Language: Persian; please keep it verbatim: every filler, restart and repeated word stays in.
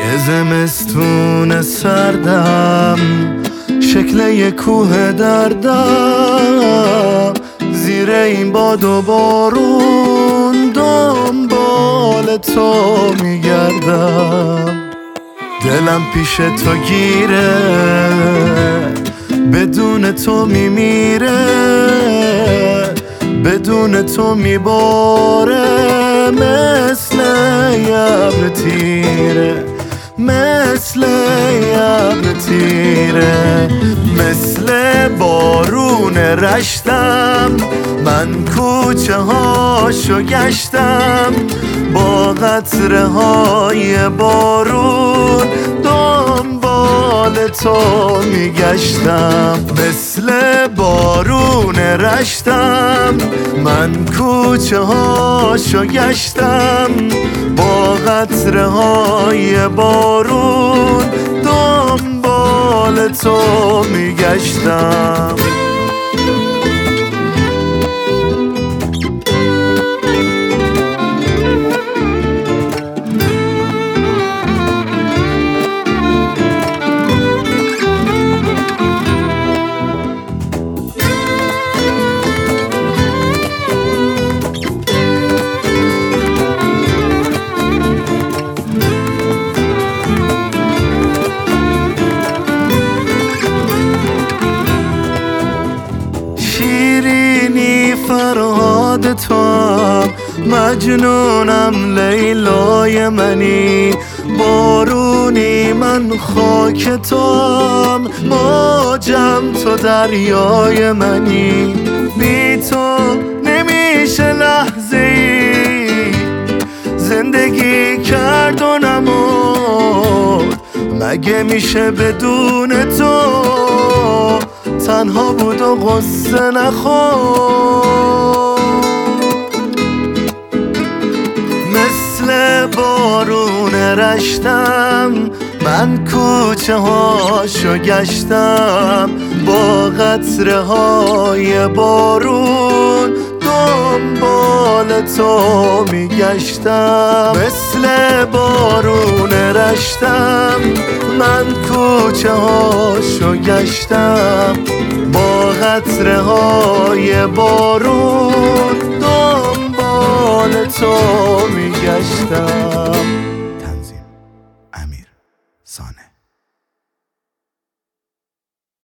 یه زمستون سردم شکل یه کوه دردم، زیر این باد و بارون دنبال تو میگردم. دلم پیش تو گیره، بدون تو میمیره، بدون تو میباره، مثل ابر تیره، مثل ابر تیره، مثل بارون رشتم. من کوچه هاشو گشتم، با قطره های بارون دنبال تو میگشتم. مثل بارون رشتم، من کوچه هاشو گشتم، با قطره های بارون دنبال تو میگشتم. شیرینی فرهاد تو هم، مجنونم لیلای منی، بارونی من خاک تو هم، موجم تو دریای منی. بی تو نمیشه لحظه ای زندگی کرد و نمرد، مگه میشه بدون تو تنها بود و غصه نخورد. مثل بارون رشتم، من کوچه هاشو گشتم، با قطره های بارون دنبال تو میگشتم. مثل بارون رشتم، من کوچه هاشو گشتم، با قطره های بارون